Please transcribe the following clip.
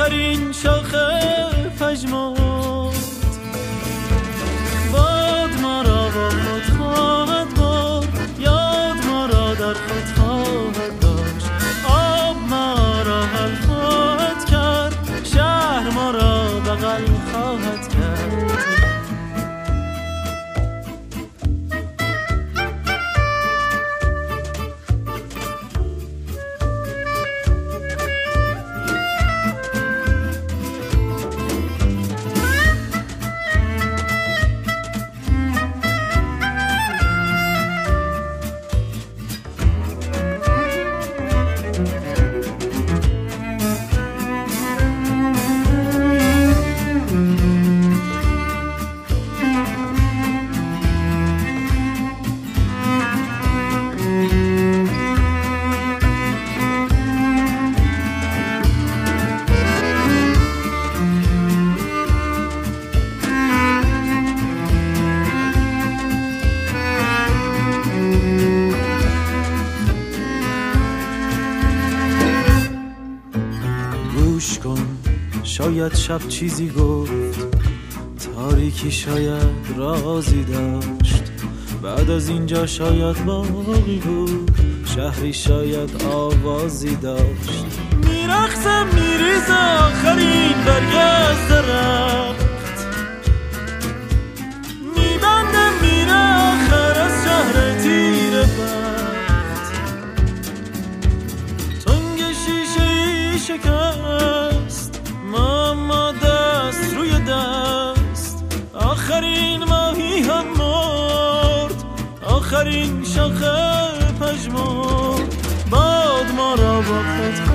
آخرین شاخه پژمرد. باد ما را با خود خواهد برد، یاد ما را در خود خواهد داشت. آب ما را حل خواهد کرد، شهر ما را بغل خواهد کرد. گوش کن، شاید شب چیزی گفت، تاریکی شاید رازی داشت. بعد از اینجا شاید باقی بود، شهری شاید آوازی داشت. میرقصم میریز آخرین برگ از درخت، میبندم میره آخر از شهر تیر بخت. تنگ شیشه ای شکست، ما دست روی دست. آخرین ماهی هم مرد، آخرین شاخه پژمرد. باد ما را با خود